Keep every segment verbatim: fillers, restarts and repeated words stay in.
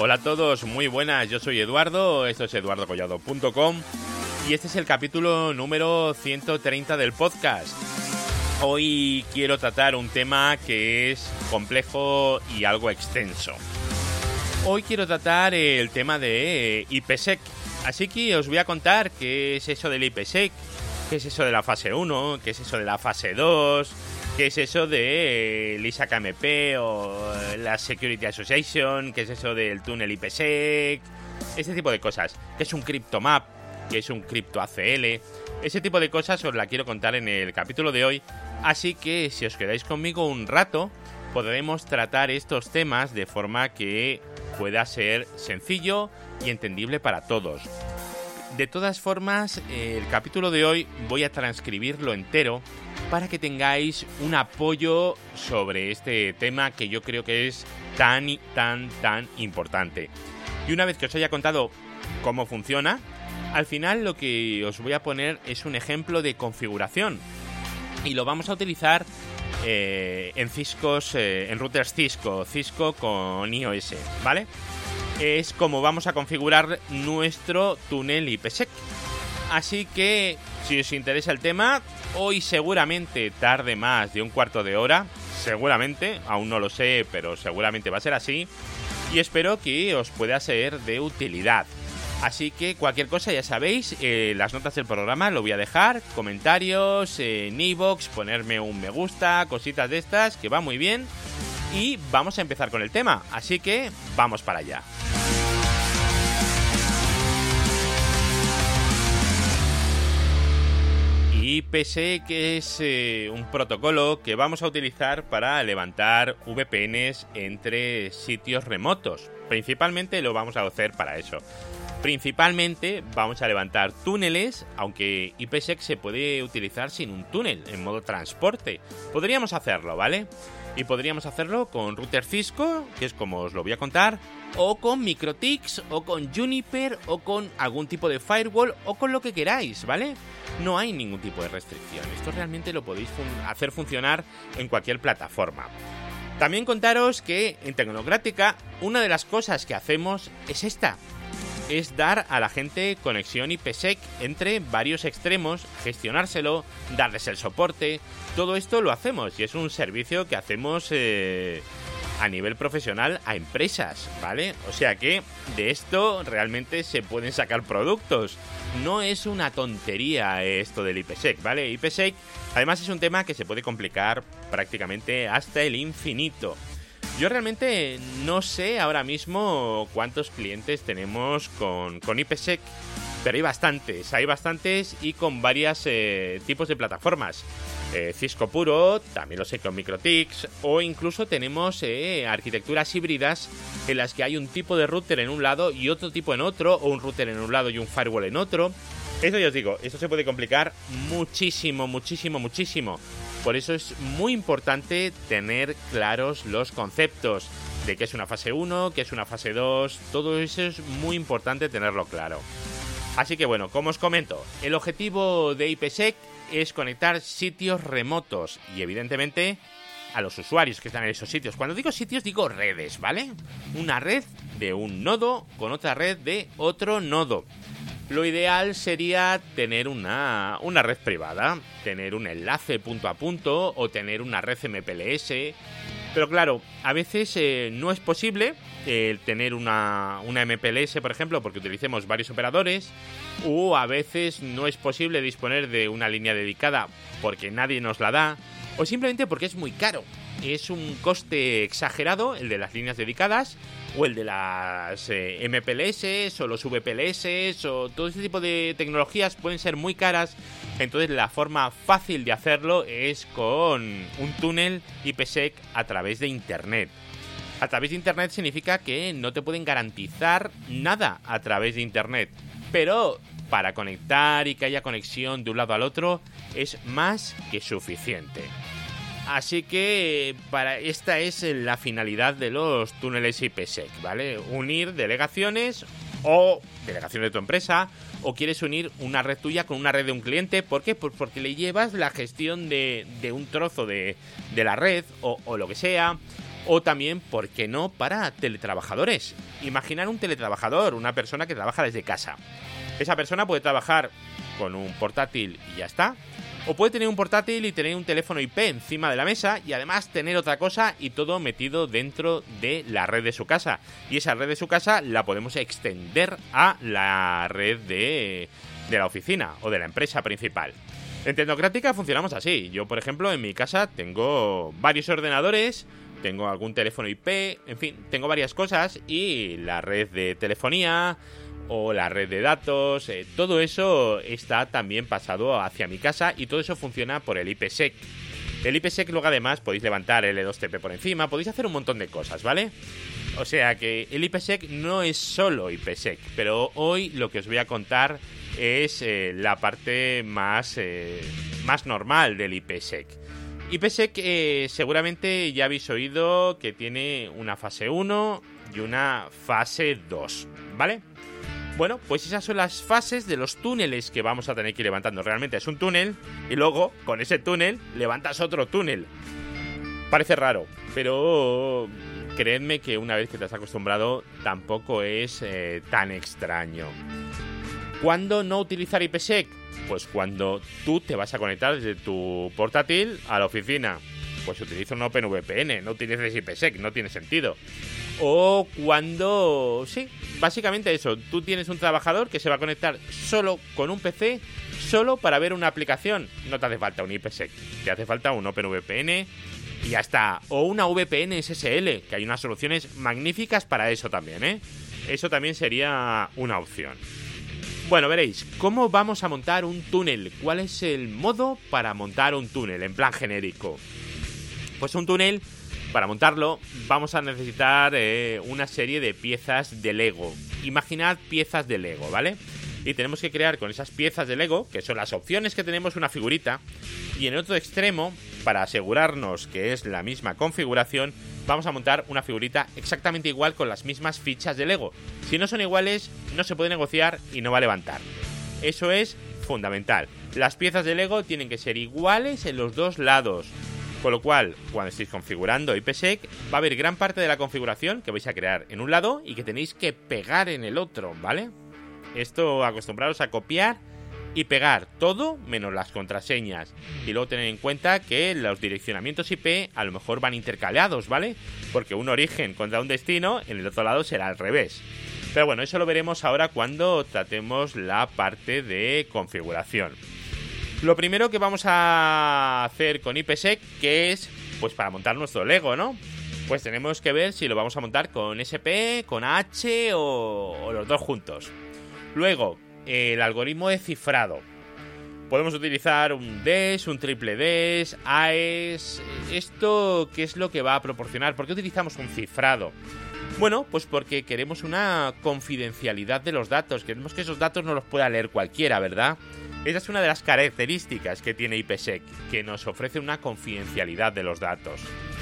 Hola a todos, muy buenas, yo soy Eduardo, esto es eduardo collado punto com y este es el capítulo número ciento treinta del podcast. Hoy quiero tratar un tema que es complejo y algo extenso. Hoy quiero tratar el tema de IPsec, así que os voy a contar qué es eso del IPsec, qué es eso de la fase uno, qué es eso de la fase dos... ¿Qué es eso de el I S A K M P o la Security Association? ¿Qué es eso del túnel IPsec? Este tipo de cosas. ¿Qué es un CryptoMap? ¿Qué es un CryptoACL? Ese tipo de cosas os la quiero contar en el capítulo de hoy. Así que si os quedáis conmigo un rato, podremos tratar estos temas de forma que pueda ser sencillo y entendible para todos. De todas formas, el capítulo de hoy voy a transcribirlo entero para que tengáis un apoyo sobre este tema que yo creo que es tan, tan, tan importante. Y una vez que os haya contado cómo funciona, al final lo que os voy a poner es un ejemplo de configuración. Y lo vamos a utilizar eh, en Ciscos, eh, en routers Cisco, Cisco con iOS, ¿vale? Es como vamos a configurar nuestro túnel IPsec. Así que, si os interesa el tema, hoy seguramente tarde más de un cuarto de hora, seguramente, aún no lo sé, pero seguramente va a ser así, y espero que os pueda ser de utilidad. Así que cualquier cosa ya sabéis, eh, las notas del programa lo voy a dejar, comentarios, eh, en iVoox, ponerme un me gusta, cositas de estas, que va muy bien, y vamos a empezar con el tema, así que vamos para allá. IPsec es eh, un protocolo que vamos a utilizar para levantar V P Ns entre sitios remotos. Principalmente lo vamos a hacer para eso. Principalmente vamos a levantar túneles, aunque IPsec se puede utilizar sin un túnel, en modo transporte. Podríamos hacerlo, ¿vale? Y podríamos hacerlo con router Cisco, que es como os lo voy a contar, o con MikroTik, o con Juniper, o con algún tipo de firewall, o con lo que queráis, ¿vale? No hay ningún tipo de restricción. Esto realmente lo podéis fun- hacer funcionar en cualquier plataforma. También contaros que en Tecnocrática una de las cosas que hacemos es esta. Es dar a la gente conexión IPsec entre varios extremos, gestionárselo, darles el soporte. Todo esto lo hacemos y es un servicio que hacemos eh, a nivel profesional a empresas, ¿vale? O sea que de esto realmente se pueden sacar productos. No es una tontería esto del IPsec, ¿vale? IPsec además es un tema que se puede complicar prácticamente hasta el infinito. Yo realmente no sé ahora mismo cuántos clientes tenemos con, con IPsec, pero hay bastantes, hay bastantes y con varios eh, tipos de plataformas. Eh, Cisco puro, también lo sé con MikroTik, o incluso tenemos eh, arquitecturas híbridas en las que hay un tipo de router en un lado y otro tipo en otro, o un router en un lado y un firewall en otro. Eso ya os digo, esto se puede complicar muchísimo, muchísimo, muchísimo. Por eso es muy importante tener claros los conceptos de qué es una fase uno, qué es una fase dos, todo eso es muy importante tenerlo claro. Así que bueno, como os comento, el objetivo de IPsec es conectar sitios remotos y evidentemente a los usuarios que están en esos sitios. Cuando digo sitios digo redes, ¿vale? Una red de un nodo con otra red de otro nodo. Lo ideal sería tener una, una red privada, tener un enlace punto a punto o tener una red M P L S. Pero claro, a veces eh, no es posible eh, tener una, una M P L S, por ejemplo, porque utilicemos varios operadores, o a veces no es posible disponer de una línea dedicada porque nadie nos la da, o simplemente porque es muy caro. Es un coste exagerado el de las líneas dedicadas, o el de las eh, M P L S o los V P L S o todo este tipo de tecnologías pueden ser muy caras. Entonces la forma fácil de hacerlo es con un túnel IPsec a través de internet. A través de internet significa que no te pueden garantizar nada a través de internet, pero para conectar y que haya conexión de un lado al otro es más que suficiente. Así que para esta es la finalidad de los túneles IPsec, ¿vale? Unir delegaciones o delegaciones de tu empresa, o quieres unir una red tuya con una red de un cliente. ¿Por qué? Pues porque le llevas la gestión de, de un trozo de, de la red o, o lo que sea. O también, ¿por qué no?, para teletrabajadores. Imaginar un teletrabajador, una persona que trabaja desde casa. Esa persona puede trabajar con un portátil y ya está. O puede tener un portátil y tener un teléfono I P encima de la mesa y además tener otra cosa y todo metido dentro de la red de su casa. Y esa red de su casa la podemos extender a la red de, de la oficina o de la empresa principal. En Tecnocrática funcionamos así. Yo, por ejemplo, en mi casa tengo varios ordenadores, tengo algún teléfono I P, en fin, tengo varias cosas y la red de telefonía o la red de datos, eh, todo eso está también pasado hacia mi casa y todo eso funciona por el IPsec. El IPsec luego además podéis levantar el L dos T P por encima, podéis hacer un montón de cosas, ¿vale? O sea que el IPsec no es solo IPsec, pero hoy lo que os voy a contar es eh, la parte más, eh, más normal del IPsec. IPsec eh, seguramente ya habéis oído que tiene una fase uno y una fase dos, ¿vale? Bueno, pues esas son las fases de los túneles que vamos a tener que ir levantando. Realmente es un túnel y luego con ese túnel levantas otro túnel. Parece raro, pero creedme que una vez que te has acostumbrado tampoco es eh, tan extraño. ¿Cuándo no utilizar IPsec? Pues cuando tú te vas a conectar desde tu portátil a la oficina. Pues utiliza un OpenVPN, no utilices IPsec, no tiene sentido. O cuando... sí, básicamente eso. Tú tienes un trabajador que se va a conectar solo con un P C, solo para ver una aplicación. No te hace falta un IPsec, te hace falta un OpenVPN y ya está. O una V P N S S L, que hay unas soluciones magníficas para eso también, ¿eh? Eso también sería una opción. Bueno, veréis, ¿cómo vamos a montar un túnel? ¿Cuál es el modo para montar un túnel en plan genérico? Pues un túnel, para montarlo, vamos a necesitar eh, una serie de piezas de Lego. Imaginad piezas de Lego, ¿vale? Y tenemos que crear con esas piezas de Lego, que son las opciones que tenemos, una figurita. Y en el otro extremo, para asegurarnos que es la misma configuración, vamos a montar una figurita exactamente igual con las mismas fichas de Lego. Si no son iguales, no se puede negociar y no va a levantar. Eso es fundamental. Las piezas de Lego tienen que ser iguales en los dos lados. Con lo cual, cuando estéis configurando IPsec, va a haber gran parte de la configuración que vais a crear en un lado y que tenéis que pegar en el otro, ¿vale? Esto, acostumbraros a copiar y pegar todo menos las contraseñas. Y luego tener en cuenta que los direccionamientos I P a lo mejor van intercalados, ¿vale? Porque un origen contra un destino, en el otro lado será al revés. Pero bueno, eso lo veremos ahora cuando tratemos la parte de configuración. Lo primero que vamos a hacer con IPsec, que es, pues para montar nuestro Lego, ¿no? Pues tenemos que ver si lo vamos a montar con S P, con H o, o los dos juntos. Luego, el algoritmo de cifrado. Podemos utilizar un D E S, un triple D E S, A E S. ¿Esto qué es lo que va a proporcionar? ¿Por qué utilizamos un cifrado? Bueno, pues porque queremos una confidencialidad de los datos. Queremos que esos datos no los pueda leer cualquiera, ¿verdad? Esa es una de las características que tiene IPsec, que nos ofrece una confidencialidad de los datos.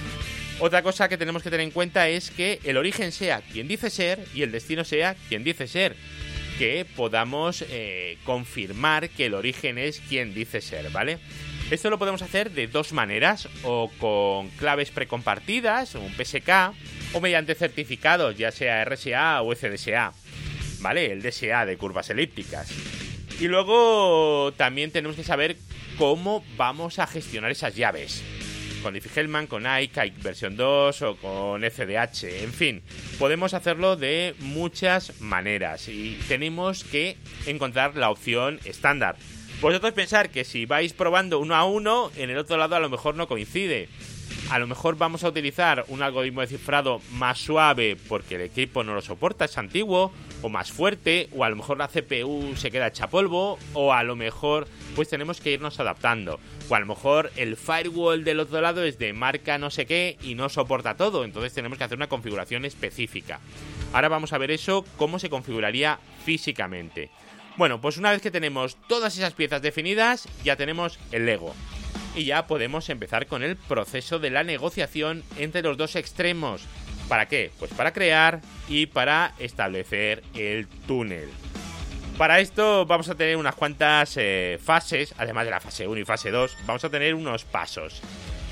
Otra cosa que tenemos que tener en cuenta es que el origen sea quien dice ser y el destino sea quien dice ser. Que podamos eh, confirmar que el origen es quien dice ser, ¿vale? Esto lo podemos hacer de dos maneras, o con claves precompartidas, un P S K, o mediante certificados, ya sea R S A o F D S A, ¿vale? El D S A de curvas elípticas. Y luego también tenemos que saber cómo vamos a gestionar esas llaves. Con Diffie-Hellman, con I C E, I C versión dos o con F D H, en fin. Podemos hacerlo de muchas maneras y tenemos que encontrar la opción estándar. Vosotros pensar que si vais probando uno a uno, en el otro lado a lo mejor no coincide. A lo mejor vamos a utilizar un algoritmo de cifrado más suave porque el equipo no lo soporta, es antiguo, o más fuerte, o a lo mejor la C P U se queda hecha polvo, o a lo mejor pues tenemos que irnos adaptando. O a lo mejor el firewall del otro lado es de marca no sé qué y no soporta todo, entonces tenemos que hacer una configuración específica. Ahora vamos a ver eso, cómo se configuraría físicamente. Bueno, pues una vez que tenemos todas esas piezas definidas, ya tenemos el Lego. Y ya podemos empezar con el proceso de la negociación entre los dos extremos. ¿Para qué? Pues para crear y para establecer el túnel. Para esto vamos a tener unas cuantas eh, fases, además de la fase uno y fase dos, vamos a tener unos pasos.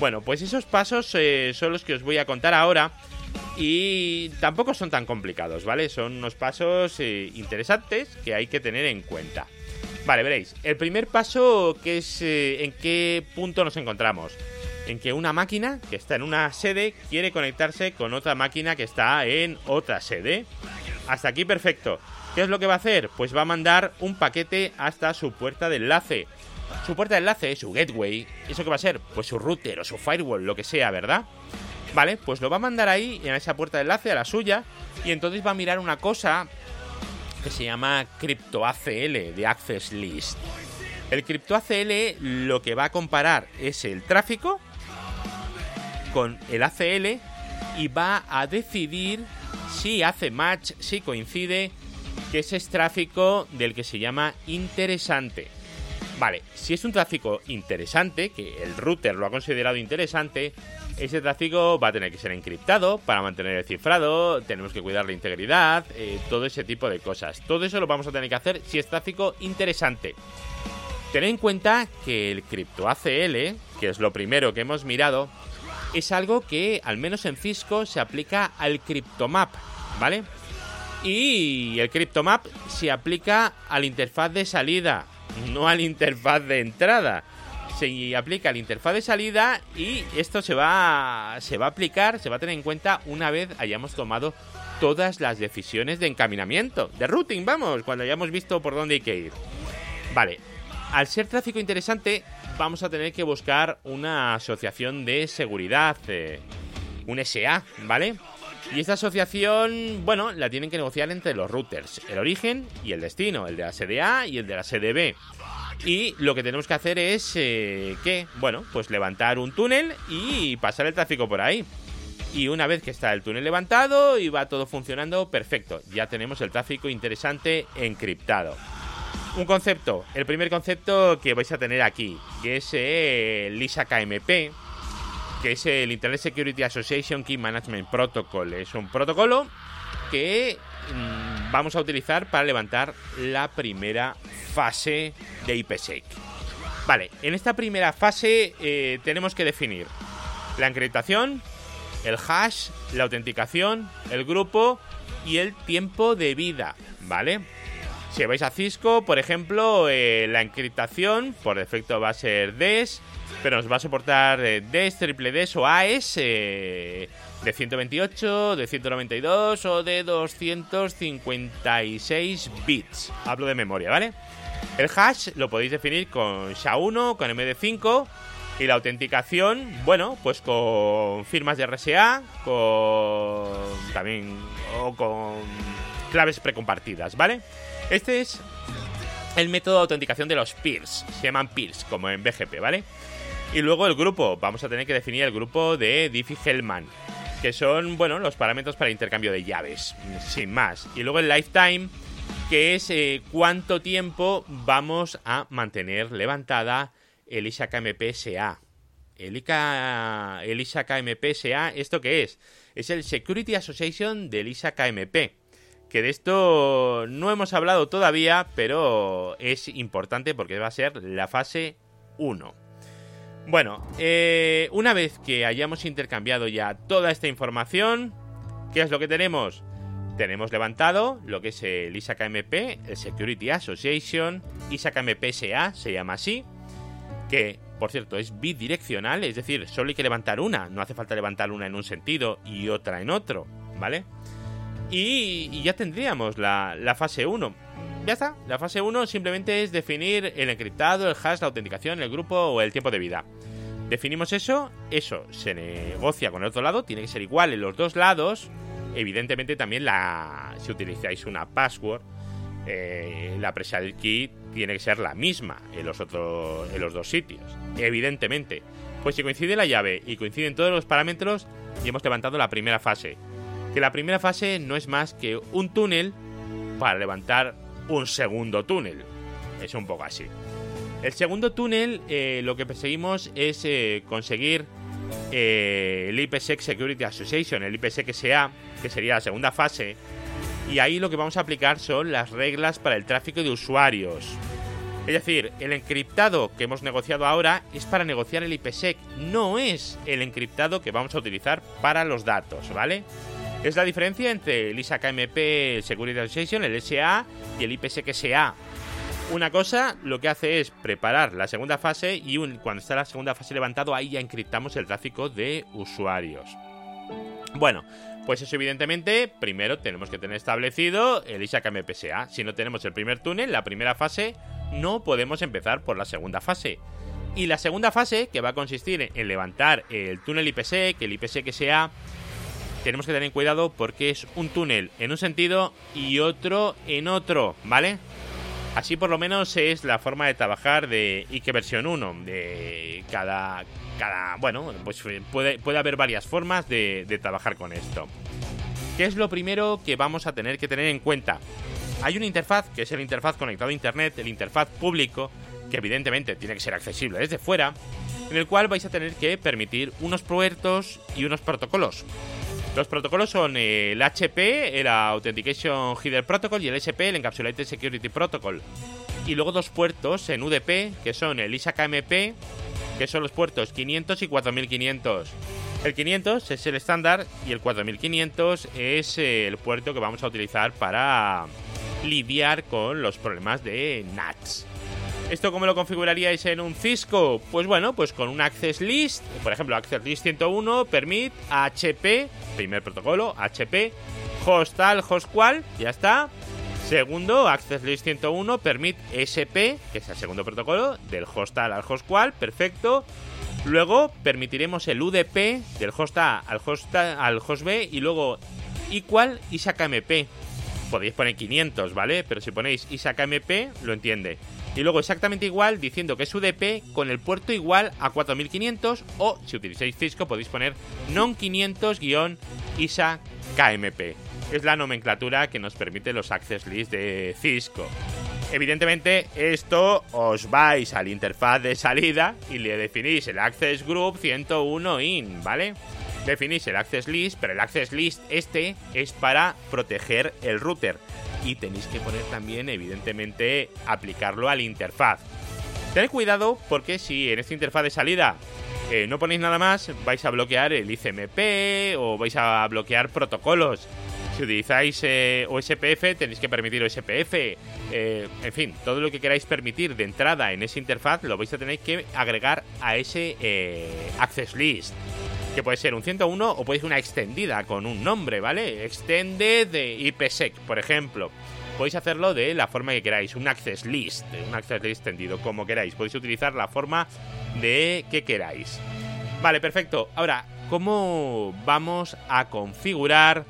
Bueno, pues esos pasos eh, son los que os voy a contar ahora. Y tampoco son tan complicados, ¿vale? Son unos pasos eh, interesantes que hay que tener en cuenta. Vale, veréis. El primer paso, que es eh, en qué punto nos encontramos. En que una máquina que está en una sede quiere conectarse con otra máquina que está en otra sede. Hasta aquí perfecto. ¿Qué es lo que va a hacer? Pues va a mandar un paquete hasta su puerta de enlace. Su puerta de enlace, su gateway, ¿eso qué va a ser? Pues su router o su firewall, lo que sea, ¿verdad? Vale, pues lo va a mandar ahí, en esa puerta de enlace, a la suya. Y entonces va a mirar una cosa que se llama CryptoACL, de Access List. El CryptoACL lo que va a comparar es el tráfico con el A C L y va a decidir si hace match, si coincide, que ese es tráfico del que se llama interesante. Vale, si es un tráfico interesante, que el router lo ha considerado interesante, ese tráfico va a tener que ser encriptado para mantener el cifrado, tenemos que cuidar la integridad, eh, todo ese tipo de cosas. Todo eso lo vamos a tener que hacer si es tráfico interesante. Tened en cuenta que el CryptoACL, que es lo primero que hemos mirado, es algo que, al menos en Cisco, se aplica al CryptoMap, ¿vale? Y el CryptoMap se aplica a la interfaz de salida, no a la interfaz de entrada. Se aplica a la interfaz de salida y esto se va, se va a aplicar, se va a tener en cuenta una vez hayamos tomado todas las decisiones de encaminamiento, de routing, vamos, cuando hayamos visto por dónde hay que ir. Vale, al ser tráfico interesante, vamos a tener que buscar una asociación de seguridad, eh, un S A, ¿vale? Y esta asociación, bueno, la tienen que negociar entre los routers, el origen y el destino, el de la sede A y el de la sede B. Y lo que tenemos que hacer es, eh, ¿qué? Bueno, pues levantar un túnel y pasar el tráfico por ahí. Y una vez que está el túnel levantado y va todo funcionando, perfecto. Ya tenemos el tráfico interesante encriptado. Un concepto, el primer concepto que vais a tener aquí, que es eh, el I S A K M P, que es el Internet Security Association Key Management Protocol. Es un protocolo que mmm, vamos a utilizar para levantar la primera fase de IPsec. Vale, en esta primera fase eh, tenemos que definir la encriptación, el hash, la autenticación, el grupo y el tiempo de vida, ¿vale? Si vais a Cisco, por ejemplo, eh, la encriptación por defecto va a ser D E S, pero nos va a soportar eh, D E S, triple D E S o A E S eh, de ciento veintiocho, de ciento noventa y dos o de doscientos cincuenta y seis bits. Hablo de memoria, ¿vale? El hash lo podéis definir con S H A uno, con M D cinco, y la autenticación, bueno, pues con firmas de R S A, con también o con claves precompartidas, ¿vale? Este es el método de autenticación de los peers, se llaman peers, como en B G P, ¿vale? Y luego el grupo, vamos a tener que definir el grupo de Diffie-Hellman, que son, bueno, los parámetros para intercambio de llaves, sin más. Y luego el lifetime, que es eh, cuánto tiempo vamos a mantener levantada el I S A K M P S A. El, I S A K M P S A, ¿esto qué es? Es el Security Association del I S A K M P. Que de esto no hemos hablado todavía, pero es importante porque va a ser la fase uno. Bueno, eh, una vez que hayamos intercambiado ya toda esta información, ¿qué es lo que tenemos? Tenemos levantado lo que es el I S A K M P, el Security Association, I S A K M P S A, se llama así, que, por cierto, es bidireccional, es decir, solo hay que levantar una, no hace falta levantar una en un sentido y otra en otro, ¿vale? Y, y ya tendríamos la, la fase uno. Ya está, la fase uno simplemente es definir el encriptado, el hash, la autenticación, el grupo o el tiempo de vida. Definimos eso, eso se negocia con el otro lado, tiene que ser igual en los dos lados. Evidentemente también la, si utilizáis una password, eh, la pre-sharded key tiene que ser la misma en los, otros, en los dos sitios. Evidentemente. Pues si coincide la llave y coinciden todos los parámetros, ya hemos levantado la primera fase. Que la primera fase no es más que un túnel para levantar un segundo túnel. Es un poco así. El segundo túnel, eh, lo que perseguimos es eh, conseguir eh, el IPsec Security Association, el IPsec S A, que sería la segunda fase. Y ahí lo que vamos a aplicar son las reglas para el tráfico de usuarios. Es decir, el encriptado que hemos negociado ahora es para negociar el IPsec, no es el encriptado que vamos a utilizar para los datos, ¿vale? Es la diferencia entre el I S A K M P Security Association, el S A, y el IPsec S A. Una cosa lo que hace es preparar la segunda fase y un, cuando está la segunda fase levantado, ahí ya encriptamos el tráfico de usuarios. Bueno, pues eso evidentemente, primero tenemos que tener establecido el I S A K M P S A. Si no tenemos el primer túnel, la primera fase, no podemos empezar por la segunda fase. Y la segunda fase, que va a consistir en levantar el túnel IPsec, el IPsec S A, tenemos que tener cuidado porque es un túnel en un sentido y otro en otro, ¿vale? Así por lo menos es la forma de trabajar de I K E versión uno. De cada, cada bueno, pues puede, puede haber varias formas de, de trabajar con esto. ¿Qué es lo primero que vamos a tener que tener en cuenta? Hay una interfaz, que es el interfaz conectado a internet, el interfaz público, que evidentemente tiene que ser accesible desde fuera, en el cual vais a tener que permitir unos puertos y unos protocolos. Los protocolos son el H P, el Authentication Header Protocol, y el S P, el Encapsulated Security Protocol. Y luego dos puertos en U D P, que son el I S A K M P, que son los puertos quinientos y cuatro mil quinientos. El quinientos es el estándar y el cuatro mil quinientos es el puerto que vamos a utilizar para lidiar con los problemas de N A Ts. ¿Esto cómo lo configuraríais en un Cisco? Pues bueno, pues con un Access List, por ejemplo, Access List ciento uno, permit, H P, primer protocolo, H P, host tal, host cual, ya está. Segundo, Access List ciento uno, permit S P, que es el segundo protocolo, del host tal al host cual, perfecto. Luego permitiremos el U D P del host A al host, A, al host B, y luego equal I S A K M P. Podéis poner quinientos, ¿vale? Pero si ponéis I S A K M P, lo entiende. Y luego exactamente igual, diciendo que es U D P con el puerto igual a cuatro mil quinientos, o si utilizáis Cisco podéis poner non quinientos I S A K M P. Es la nomenclatura que nos permite los Access List de Cisco. Evidentemente esto os vais a la interfaz de salida y le definís el Access Group ciento uno in, ¿vale? Definís el Access List, pero el Access List este es para proteger el router. Y tenéis que poner también, evidentemente, aplicarlo a la interfaz. Tened cuidado porque si en esta interfaz de salida eh, no ponéis nada más, vais a bloquear el I C M P o vais a bloquear protocolos. Si utilizáis eh, O S P F, tenéis que permitir O S P F. Eh, en fin, todo lo que queráis permitir de entrada en esa interfaz lo vais a tener que agregar a ese eh, Access List. Que puede ser un ciento uno o puede ser una extendida con un nombre, ¿vale? Extended IPsec, por ejemplo. Podéis hacerlo de la forma que queráis, un Access List, un Access List extendido, como queráis. Podéis utilizar la forma de que queráis. Vale, perfecto. Ahora, ¿cómo vamos a configurar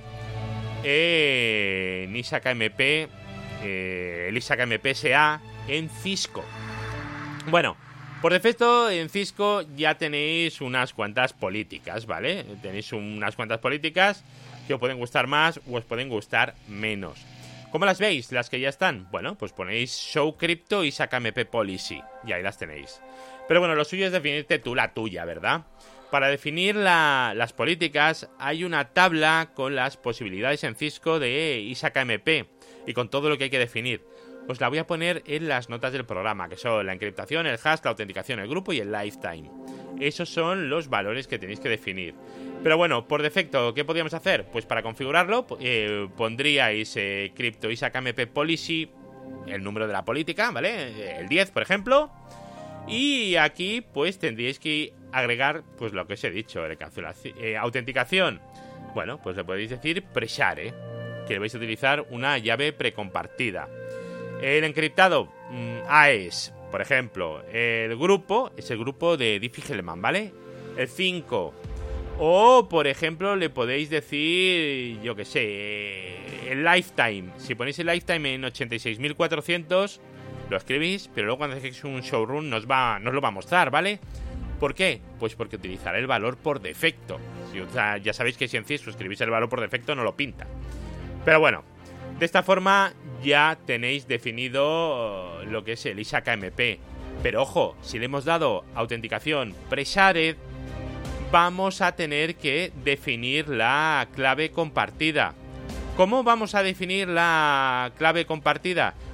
eh, en I S A K M P, eh, el I S A K M P S A en Cisco? Bueno, por defecto, en Cisco ya tenéis unas cuantas políticas, ¿vale? Tenéis unas cuantas políticas que os pueden gustar más o os pueden gustar menos. ¿Cómo las veis? Las que ya están. Bueno, pues ponéis Show Crypto I S A K M P Policy y ahí las tenéis. Pero bueno, lo suyo es definirte tú la tuya, ¿verdad? Para definir la, las políticas hay una tabla con las posibilidades en Cisco de I S A K M P y con todo lo que hay que definir. Os la voy a poner en las notas del programa, que son la encriptación, el hash, la autenticación, el grupo y el lifetime. Esos son los valores que tenéis que definir. Pero bueno, por defecto, ¿qué podríamos hacer? Pues para configurarlo, eh, pondríais eh, Crypto I S A K M P Policy, el número de la política, ¿vale? El diez, por ejemplo. Y aquí, pues, tendríais que agregar, pues, lo que os he dicho, eh, autenticación. Bueno, pues le podéis decir preshare, que vais a utilizar una llave precompartida. El encriptado, mmm, A E S, por ejemplo. El grupo es el grupo de Diffie-Hellman, ¿vale? El cinco. O, por ejemplo, le podéis decir, yo qué sé, el lifetime. Si ponéis el lifetime en ochenta y seis mil cuatrocientos, lo escribís, pero luego cuando hacéis un showrun nos, va, nos lo va a mostrar, ¿vale? ¿Por qué? Pues porque utilizará el valor por defecto. Si, o sea, ya sabéis que si en Cisco escribís el valor por defecto no lo pinta. Pero bueno, de esta forma ya tenéis definido lo que es el I S A K M P. Pero ojo, si le hemos dado autenticación pre-shared, vamos a tener que definir la clave compartida. ¿Cómo vamos a definir la clave compartida?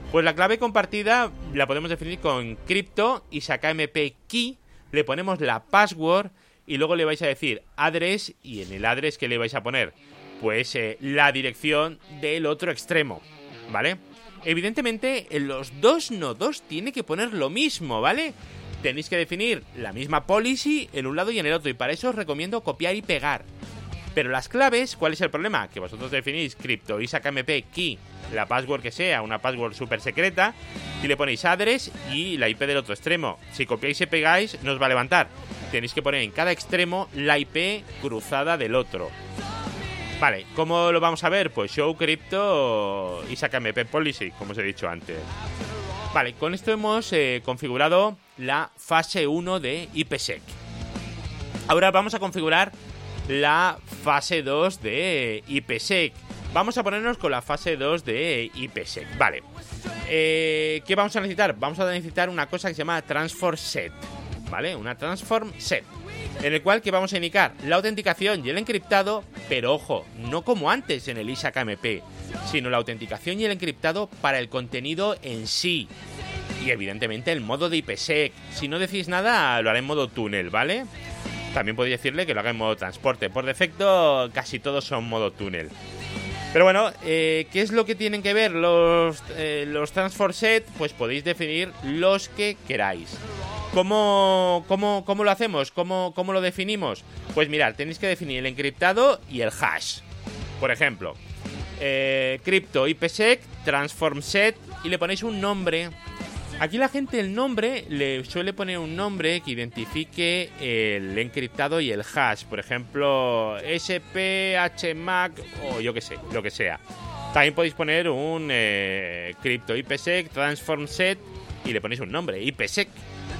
Pues la clave compartida la podemos definir con crypto y sakmp key, le ponemos la password y luego le vais a decir address, y en el address ¿qué le vais a poner? Pues eh, la dirección del otro extremo, ¿vale? Evidentemente en los dos nodos tiene que poner lo mismo, ¿vale? Tenéis que definir la misma policy en un lado y en el otro, y para eso os recomiendo copiar y pegar. Pero las claves, ¿cuál es el problema? Que vosotros definís crypto y sakmp key, la password que sea, una password súper secreta, y le ponéis address y la I P del otro extremo. Si copiáis y pegáis, no os va a levantar. Tenéis que poner en cada extremo la I P cruzada del otro. Vale, ¿cómo lo vamos a ver? Pues show crypto y sakmp policy, como os he dicho antes. Vale, con esto hemos eh, configurado la fase uno de IPsec. Ahora vamos a configurar la fase dos de IPsec. Vamos a ponernos con la fase dos de IPsec. Vale. Eh, ¿Qué vamos a necesitar? Vamos a necesitar una cosa que se llama transform set. ¿Vale? Una transform set. En el cual que vamos a indicar la autenticación y el encriptado, pero ojo, no como antes en el ISAKMP, sino la autenticación y el encriptado para el contenido en sí. Y evidentemente el modo de IPsec. Si no decís nada, lo haré en modo túnel, ¿vale? También podéis decirle que lo haga en modo transporte. Por defecto, casi todos son modo túnel. Pero bueno, eh, ¿qué es lo que tienen que ver los, eh, los transform set? Pues podéis definir los que queráis. ¿Cómo, cómo, cómo lo hacemos? ¿Cómo, ¿Cómo lo definimos? Pues mirad, tenéis que definir el encriptado y el hash. Por ejemplo, eh, crypto IPsec, transform set, y le ponéis un nombre. Aquí la gente el nombre le suele poner un nombre que identifique el encriptado y el hash. Por ejemplo, S P H M A C o yo que sé, lo que sea. También podéis poner un eh, crypto IPsec, transform set, y le ponéis un nombre, IPsec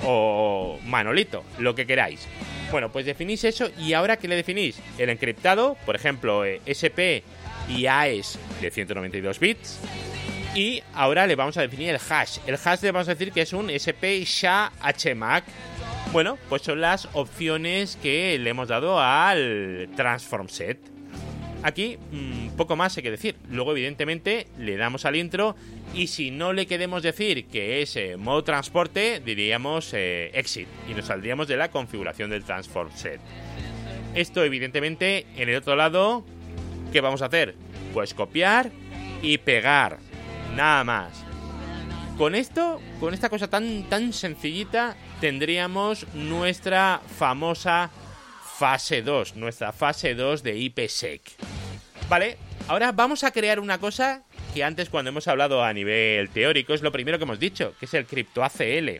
o Manolito, lo que queráis. Bueno, pues definís eso, y ahora ¿qué le definís? El encriptado, por ejemplo, eh, S P y A E S de ciento noventa y dos bits. Y ahora le vamos a definir el hash. El hash le vamos a decir que es un S P S H A H M A C. Bueno, pues son las opciones que le hemos dado al transform set. Aquí mmm, poco más hay que decir. Luego evidentemente le damos al intro, y si no le queremos decir que es eh, modo transporte, diríamos eh, exit, y nos saldríamos de la configuración del transform set. Esto evidentemente en el otro lado, ¿qué vamos a hacer? Pues copiar y pegar, nada más. Con esto, con esta cosa tan, tan sencillita, tendríamos nuestra famosa fase dos, nuestra fase dos de IPsec. Vale, ahora vamos a crear una cosa que antes, cuando hemos hablado a nivel teórico, es lo primero que hemos dicho, que es el CryptoACL.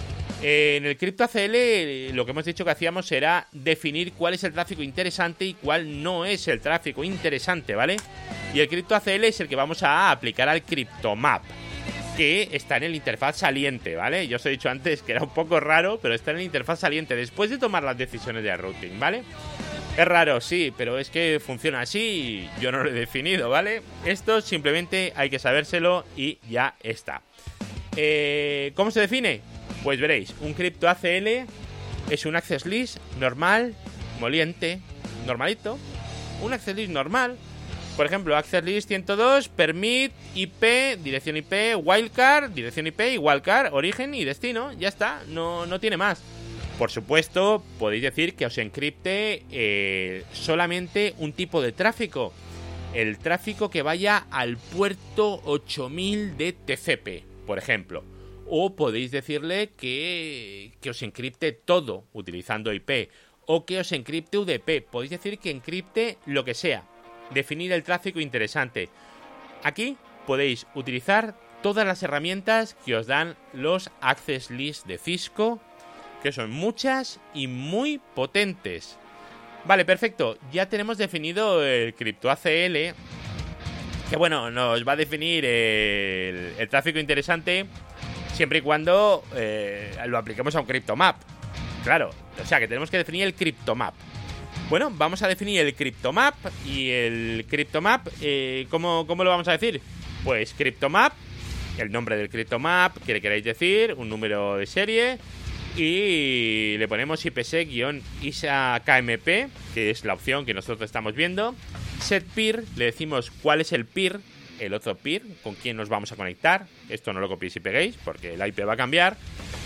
En el CryptoACL lo que hemos dicho que hacíamos era definir cuál es el tráfico interesante y cuál no es el tráfico interesante, ¿vale? Y el CryptoACL es el que vamos a aplicar al CryptoMap, que está en el interfaz saliente, ¿vale? Yo os he dicho antes que era un poco raro, pero está en el interfaz saliente después de tomar las decisiones de routing, ¿vale? Es raro, sí, pero es que funciona así y yo no lo he definido, ¿vale? Esto simplemente hay que sabérselo y ya está. Eh, ¿Cómo se define? Pues veréis, un CryptoACL es un access list normal, moliente, normalito, un access list normal. Por ejemplo, access list ciento dos, permit, I P, dirección I P, wildcard, dirección I P y wildcard, origen y destino. Ya está, no, no tiene más. Por supuesto, podéis decir que os encripte eh, solamente un tipo de tráfico. El tráfico que vaya al puerto ocho mil de T C P, por ejemplo. O podéis decirle que, que os encripte todo utilizando I P. O que os encripte U D P. Podéis decir que encripte lo que sea. Definir el tráfico interesante. Aquí podéis utilizar todas las herramientas que os dan los Access List de Cisco, que son muchas y muy potentes. Vale, perfecto. Ya tenemos definido el CryptoACL, que bueno, nos va a definir el, el tráfico interesante siempre y cuando eh, lo apliquemos a un CryptoMap. Claro, o sea que tenemos que definir el CryptoMap. Bueno, vamos a definir el CryptoMap. Y el CryptoMap, eh, ¿cómo, ¿cómo lo vamos a decir? Pues CryptoMap, el nombre del CryptoMap, que le queráis decir, un número de serie, y le ponemos IPsec-ISAKMP, que es la opción que nosotros estamos viendo. SetPeer, le decimos cuál es el peer, el otro peer con quien nos vamos a conectar. Esto no lo copiéis y peguéis porque el I P va a cambiar.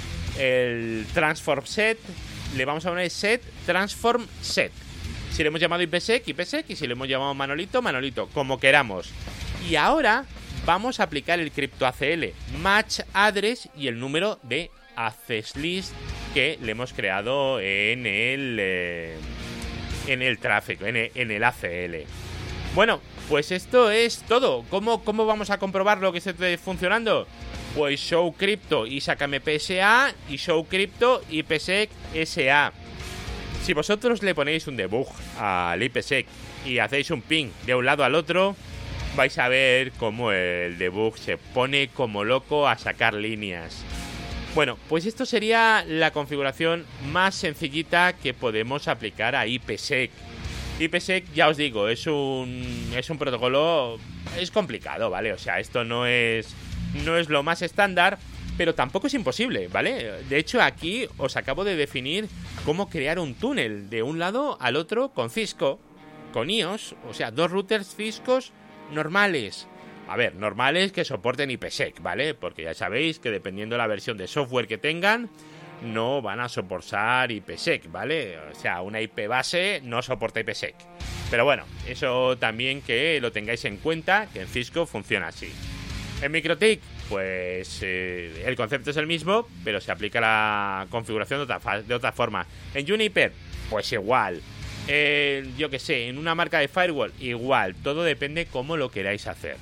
El transform set, le vamos a poner set transform set. Si le hemos llamado IPsec, IPsec, y si le hemos llamado Manolito, Manolito, como queramos. Y ahora vamos a aplicar el cryptoACL match address y el número de access list que le hemos creado en el eh, en el tráfico, en el, en el A C L. Bueno, pues esto es todo. ¿Cómo, cómo vamos a comprobar lo que esté funcionando? Pues show crypto y sácame P S A y show crypto y IPsec S A. Si vosotros le ponéis un debug al IPsec y hacéis un ping de un lado al otro, vais a ver cómo el debug se pone como loco a sacar líneas. Bueno, pues esto sería la configuración más sencillita que podemos aplicar a IPsec. IPsec, ya os digo, es un es un protocolo, es complicado, ¿vale? O sea, esto no es no es lo más estándar, pero tampoco es imposible, ¿vale? De hecho, aquí os acabo de definir cómo crear un túnel de un lado al otro con Cisco, con iOS, o sea, dos routers Ciscos normales. A ver, normales que soporten IPsec, ¿vale? Porque ya sabéis que dependiendo de la versión de software que tengan, no van a soportar IPsec, ¿vale? O sea, una I P base no soporta IPsec. Pero bueno, eso también que lo tengáis en cuenta, que en Cisco funciona así. En MikroTik, pues eh, el concepto es el mismo, pero se aplica la configuración de otra, de otra forma. En Juniper, pues igual. Eh, yo que sé, en una marca de firewall, igual. Todo depende cómo lo queráis hacer.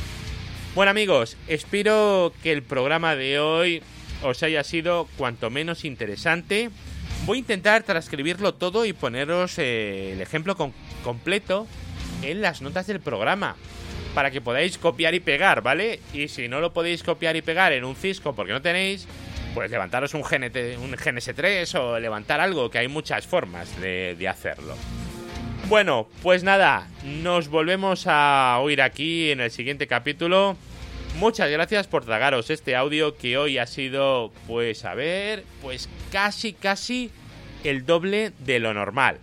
Bueno, amigos, espero que el programa de hoy os haya sido cuanto menos interesante. Voy a intentar transcribirlo todo y poneros eh, el ejemplo con, completo en las notas del programa, para que podáis copiar y pegar, ¿vale? Y si no lo podéis copiar y pegar en un Cisco porque no tenéis, pues levantaros un, G N T, un G N S tres o levantar algo, que hay muchas formas de, de hacerlo. Bueno, pues nada, nos volvemos a oír aquí en el siguiente capítulo. Muchas gracias por tragaros este audio que hoy ha sido, pues a ver, pues casi, casi el doble de lo normal.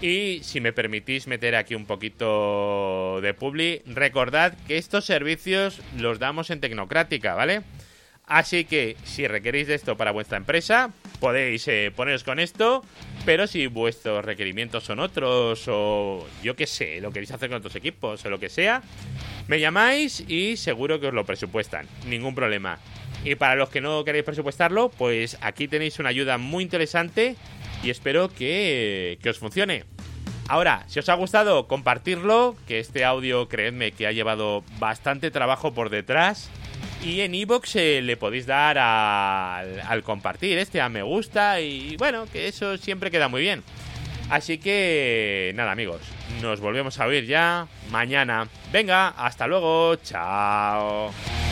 Y si me permitís meter aquí un poquito de publi, recordad que estos servicios los damos en Tecnocrática, ¿vale? Así que si requerís de esto para vuestra empresa, podéis eh, poneros con esto, pero si vuestros requerimientos son otros o yo qué sé, lo queréis hacer con otros equipos o lo que sea, me llamáis y seguro que os lo presupuestan, ningún problema. Y para los que no queréis presupuestarlo, pues aquí tenéis una ayuda muy interesante y espero que, que os funcione. Ahora, si os ha gustado, compartirlo, que este audio, creedme, que ha llevado bastante trabajo por detrás. Y en iVoox eh, le podéis dar a, al, al compartir este a me gusta y bueno, que eso siempre queda muy bien. Así que nada, amigos, nos volvemos a oír ya mañana. Venga, hasta luego, chao.